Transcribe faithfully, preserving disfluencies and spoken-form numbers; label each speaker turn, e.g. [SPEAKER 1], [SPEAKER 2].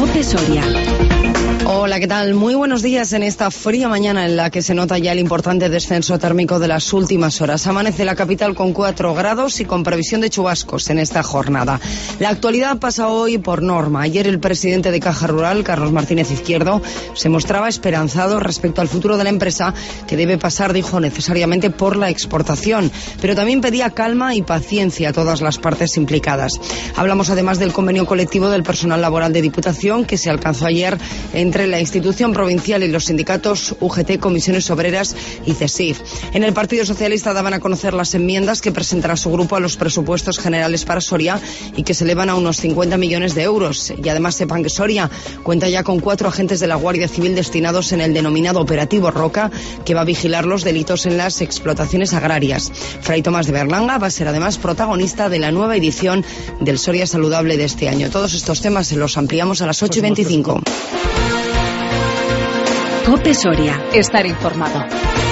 [SPEAKER 1] COPE Soria.
[SPEAKER 2] Hola, ¿qué tal? Muy buenos días en esta fría mañana en la que se nota ya el importante descenso térmico de las últimas horas. Amanece la capital con cuatro grados y con previsión de chubascos en esta jornada. La actualidad pasa hoy por norma. Ayer el presidente de Caja Rural, Carlos Martínez Izquierdo, se mostraba esperanzado respecto al futuro de la empresa, que debe pasar, dijo, necesariamente por la exportación, pero también pedía calma y paciencia a todas las partes implicadas. Hablamos además del convenio colectivo del personal laboral de Diputación, que se alcanzó ayer entre la institución provincial y los sindicatos U G T, Comisiones Obreras y CESIF. En el Partido Socialista daban a conocer las enmiendas que presentará su grupo a los presupuestos generales para Soria y que se elevan a unos cincuenta millones de euros. Y además sepan que Soria cuenta ya con cuatro agentes de la Guardia Civil destinados en el denominado Operativo Roca, que va a vigilar los delitos en las explotaciones agrarias. Fray Tomás de Berlanga va a ser además protagonista de la nueva edición del Soria Saludable de este año. Todos estos temas se los ampliamos a las ocho y veinticinco.
[SPEAKER 1] COPE Soria. Estar informado.